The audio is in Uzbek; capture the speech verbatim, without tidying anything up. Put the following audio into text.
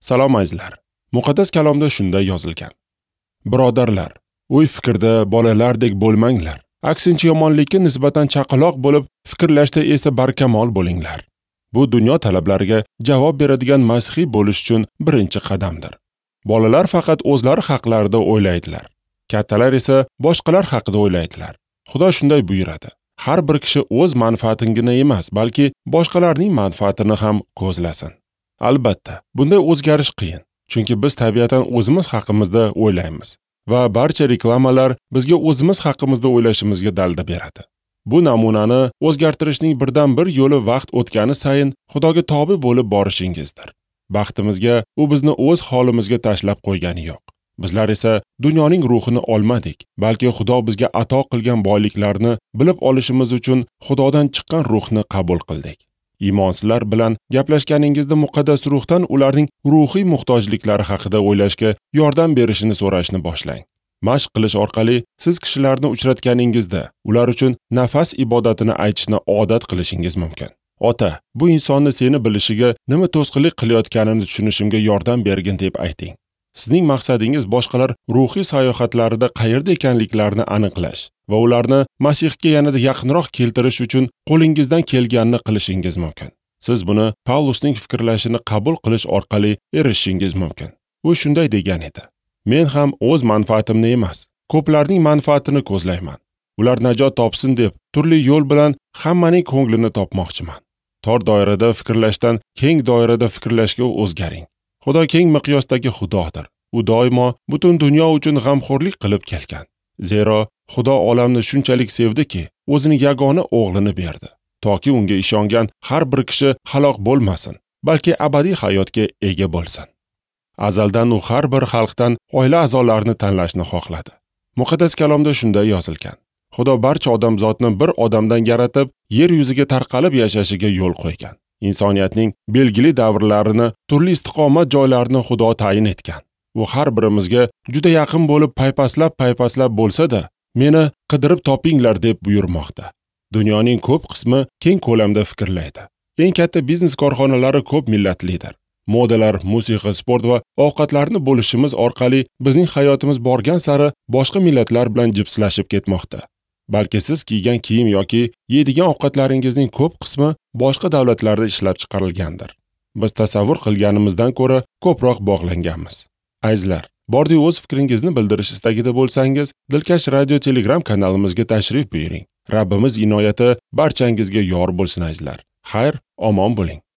Salom azizlar. Muqaddas kalomda shunday yozilgan. Birodarlar, o'y fikrda bolalardek bo'lmanglar. Aksincha yomonlikka nisbatan chaqaloq bo'lib, fikrlashda esa barkamol bo'linglar. Bu dunyo talablariga javob beradigan masihiy bo'lish uchun birinchi qadamdir. Bolalar faqat o'zlari haqlarida o'ylaydilar. Kattalar esa boshqalar haqida o'ylaydilar. Xudo shunday buyuradi. Har bir kishi o'z manfaatingina emas, balki boshqalarning manfaatini ham ko'zlasin. Albatta, bunday o'zgarish qiyin, chunki biz tabiatan o'zimiz haqimizda o'ylaymiz va barcha reklamalar bizga o'zimiz haqimizda o'ylashimizga dalda beradi. Bu namunani o'zgartirishning birdan bir yo'li vaqt o'tgani sayin Xudoga tobe bo'lib borishingizdir. Baxtimizga u bizni o'z holimizga tashlab qo'ygani yo'q. Bizlar esa dunyoning ruhini olmadik, balki Xudo bizga ato qilgan boyliklarni bilib olishimiz uchun Xudodan chiqqan ruhni qabul qildik. Iymonsizlar bilan gaplashganingizda muqaddas ruhdan ularning ruhiy muhtojliklari haqida o'ylashga yordam berishini so'rashni boshlang. Mashq qilish orqali siz kishilarni uchratganingizda ular uchun nafas ibodatini aytishni odat qilishingiz mumkin. Ota, bu insonni seni bilishiga nima to'sqinlik qilayotganini tushunishimga yordam bergin deb ayting. Sizning maqsadingiz boshqalar ruhiy sayohatlarida qayerda ekanliklarini aniqlash va ularni Masihga yanada yaqinroq keltirish uchun qo'lingizdan kelganini qilishingiz mumkin. Siz buni Pavlusning fikrlashini qabul qilish orqali erishishingiz mumkin. U shunday degan edi. Men ham o'z manfaatimni emas, ko'plarning manfaatini ko'zlayman. Ular najot topsin deb turli yo'l bilan hammaning ko'nglini topmoqchiman. Tor doirada fikrlashdan keng doirada fikrlashga o'zgaring. Xudo keng miqyosdagi Xudodir. U doimo butun dunyo uchun g'amxo'rlik qilib kelgan. Zero Xudo olamni shunchalik sevdiki, o'zini yagona o'g'lini berdi, toki unga ishongan har bir kishi halok bo'lmasin, balki abadiy hayotga ega bo'lsin. Azaldan u har bir xalqdan oila a'zolarini tanlashni xohladi. Muqaddas kalomda shunday yozilgan. Xudo barcha odamzodni bir odamdan yaratib, yer yuziga tarqalib yashashiga yo'l qo'ygan. Insoniyatning belgili davrlarini, turli istiqomat joylarini Xudo tayin etgan. U har birimizga juda yaqin bo'lib paypaslab-paypaslab bo'lsa-da, meni qidirib topinglar deb buyurmoqda. Dunyoning ko'p qismi keng ko'lamda fikrlaydi. Eng katta biznes korxonalari ko'p millatlidir. Modalar, musiqa, sport va ovqatlarni bo'lishimiz orqali bizning hayotimiz borgan sari boshqa millatlar bilan jipslashib ketmoqda. Balki siz kiygan kiyim yoki yeydigan ovqatlaringizning ko'p qismi boshqa davlatlarda ishlab chiqarilgandir. Biz tasavvur qilganimizdan ko'ra ko'proq bog'langanmiz. Azizlar, bordi o'z fikringizni bildirish istagida bo'lsangiz, Dilkash radio Telegram kanalimizga tashrif buyuring. Rabbimiz inoyati barchangizga yor bo'lsin azizlar. Xayr, omon bo'ling.